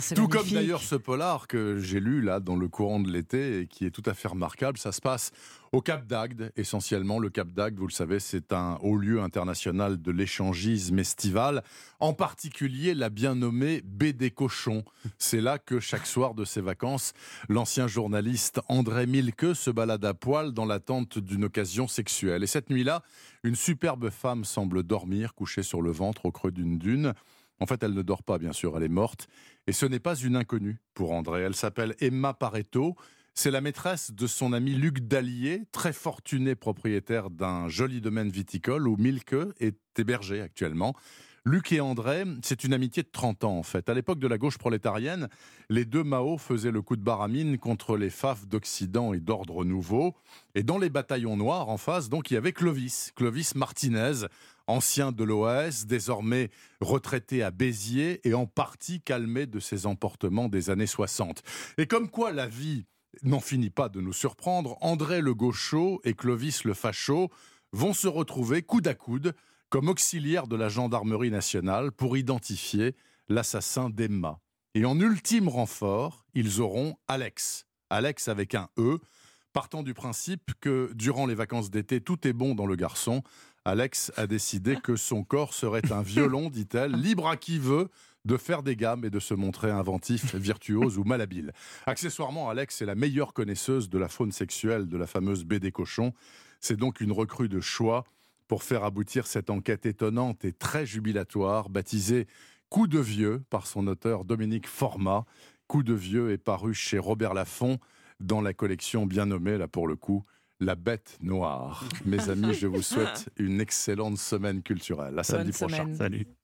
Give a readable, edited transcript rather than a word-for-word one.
C'est Tout comme magnifique. d'ailleurs ce polar que j'ai lu là dans le courant de l'été et qui est tout à fait remarquable. Ça se passe au Cap d'Agde, essentiellement. Le Cap d'Agde, vous le savez, c'est un haut lieu international de l'échangisme estival, en particulier la bien nommée baie des Cochons. C'est là que chaque soir de ses vacances, l'ancien journaliste André Milqueux se balade à poil dans l'attente d'une occasion sexuelle. Et cette nuit-là, une superbe femme semble dormir, couchée sur le ventre au creux d'une dune. En fait, elle ne dort pas, bien sûr, elle est morte. Et ce n'est pas une inconnue pour André. Elle s'appelle Emma Pareto. C'est la maîtresse de son ami Luc Dallier, très fortuné propriétaire d'un joli domaine viticole où Milqueux est hébergé actuellement. Luc et André, c'est une amitié de 30 ans en fait. À l'époque de la gauche prolétarienne, les deux Mao faisaient le coup de baramine contre les FAF d'Occident et d'Ordre Nouveau. Et dans les bataillons noirs en face, donc, il y avait Clovis Martinez, ancien de l'OAS, désormais retraité à Béziers et en partie calmé de ses emportements des années 60. Et comme quoi la vie n'en finit pas de nous surprendre, André le gaucho et Clovis le facho vont se retrouver coude à coude comme auxiliaires de la gendarmerie nationale pour identifier l'assassin d'Emma. Et en ultime renfort, ils auront Alex. Alex avec un E, partant du principe que durant les vacances d'été, tout est bon dans le garçon. Alex a décidé que son corps serait un violon, dit-elle, libre à qui veut de faire des gammes et de se montrer inventif, virtuose ou malhabile. Accessoirement, Alex est la meilleure connaisseuse de la faune sexuelle de la fameuse baie des Cochons. C'est donc une recrue de choix pour faire aboutir cette enquête étonnante et très jubilatoire, baptisée Coup de vieux par son auteur Dominique Format. Coup de vieux est paru chez Robert Laffont dans la collection bien nommée, là pour le coup, La Bête Noire. Mes amis, je vous souhaite une excellente semaine culturelle. À samedi prochain. Semaine. Salut.